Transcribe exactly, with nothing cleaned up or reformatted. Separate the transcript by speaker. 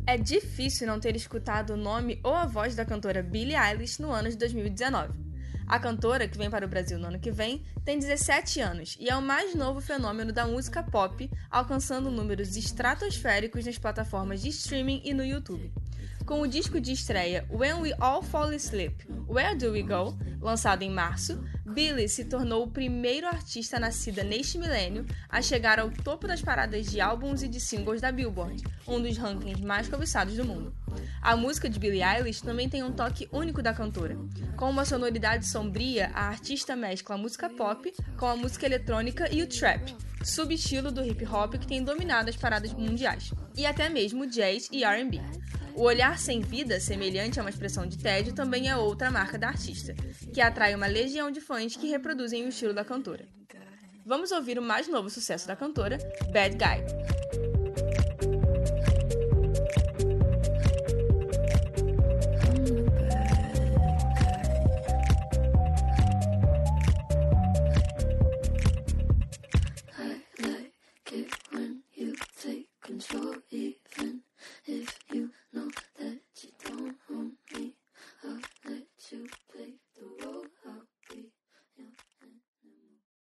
Speaker 1: É difícil não ter escutado o nome ou a voz da cantora Billie Eilish no ano de dois mil e dezenove. A cantora, que vem para o Brasil no ano que vem, tem dezessete anos e é o mais novo fenômeno da música pop, alcançando números estratosféricos nas plataformas de streaming e no YouTube. Com o disco de estreia When We All Fall Asleep, Where Do We Go?, lançado em março, Billie se tornou o primeiro artista nascida neste milênio a chegar ao topo das paradas de álbuns e de singles da Billboard, um dos rankings mais cobiçados do mundo. A música de Billie Eilish também tem um toque único da cantora. Com uma sonoridade sombria, a artista mescla a música pop com a música eletrônica e o trap, subestilo do hip hop que tem dominado as paradas mundiais, e até mesmo jazz e R and B. O olhar sem vida, semelhante a uma expressão de tédio, também é outra marca da artista, que atrai uma legião de fãs que reproduzem o estilo da cantora. Vamos ouvir o mais novo sucesso da cantora, Bad Guy.